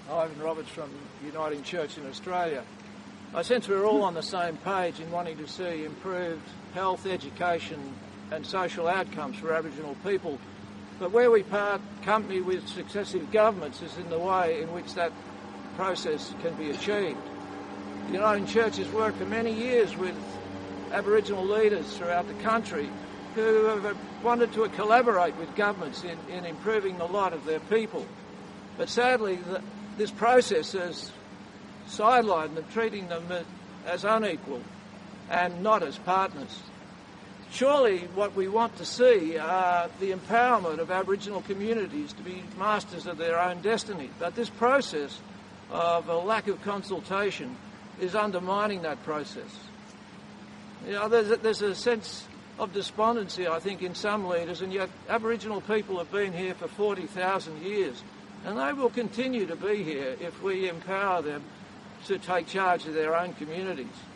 Ivan Roberts from Uniting Church in Australia. I sense we're all on the same page in wanting to see improved health, education and social outcomes for Aboriginal people. But where we part company with successive governments is in the way in which that process can be achieved. The Uniting Church has worked for many years with Aboriginal leaders throughout the country who have wanted to collaborate with governments in improving the lot of their people. But sadly, this process has sidelined them, treating them as unequal and not as partners. Surely what we want to see are the empowerment of Aboriginal communities to be masters of their own destiny. But this process of a lack of consultation is undermining that process. You know, there's a sense of despondency, I think, in some leaders, and yet Aboriginal people have been here for 40,000 years, and they will continue to be here if we empower them to take charge of their own communities.